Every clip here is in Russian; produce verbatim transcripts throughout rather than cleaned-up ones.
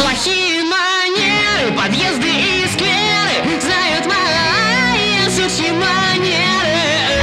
Плохие манеры, подъезды и скверы знают мои сучьи манеры.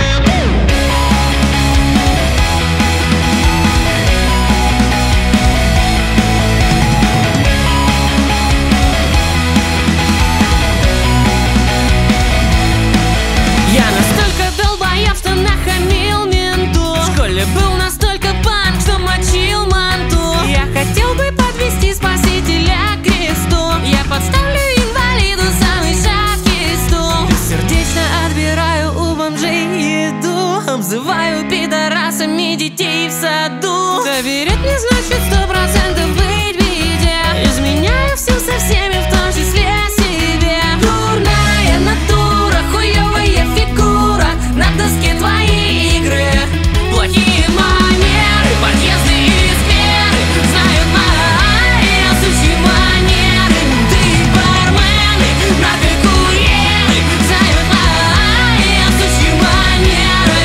Я настолько долбоеб, что нахамил менту. В школе был настолько панк, что мочил манту. Я хотел бы подвести спасителя к кресту. Я подставлю инвалиду самый шаткий стул. Бессердечно отбираю у бомжей еду. Обзываю пидорасами детей в саду. Доверять мне значит сто процентов быть в беде. Изменяю всем со всеми, в том числе себе. Дурная натура, хуёвая фигура. На доске твои игры. Плохие манеры, подъезды и скверы знают мои сучьи манеры. Ты бармены, наркокурьеры знают мои сучьи манеры.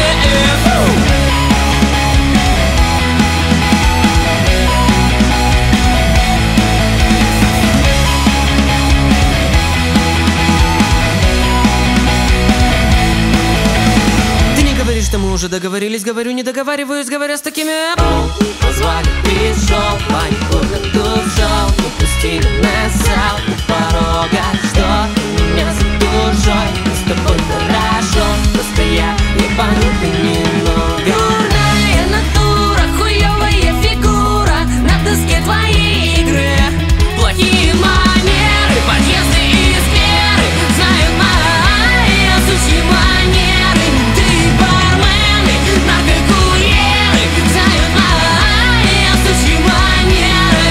Ты не говоришь, что мы уже договорились. Говорю, не договариваюсь, говоря с такими. Не позвали, пришел, панику душел. Не пустили на зал у порога. Что ты меня за душой? Мы с тобой хорошо, просто я ебанутый немного. Дурная натура, хуёвая фигура. На доске твои игры. Плохие манеры, подъезды и скверы знают мои сучьи манеры. Ты бармены, наркокурьеры знают мои сучьи манеры.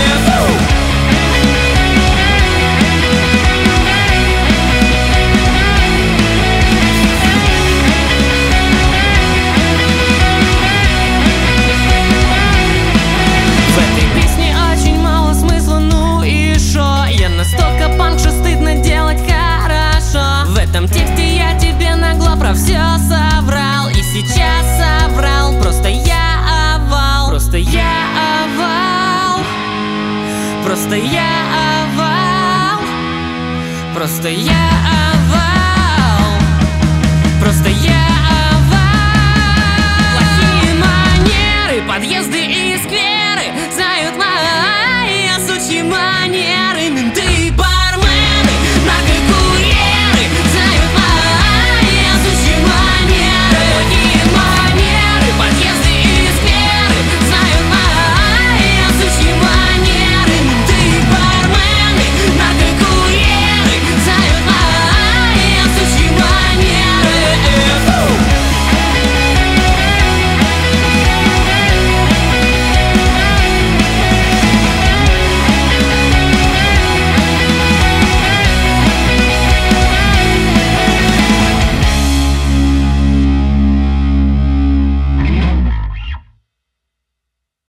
В этой песне очень мало смысла, ну и шо? Я настолько панк, что стыдно делать хорошо. В этом тексте я тебе нагло про все соврал. И сейчас соврал, просто я овал. Просто я овал. Просто я овал. Просто я овал. Просто я овал. Плохие манеры, подъезды и скверы знают мои сучьи манеры.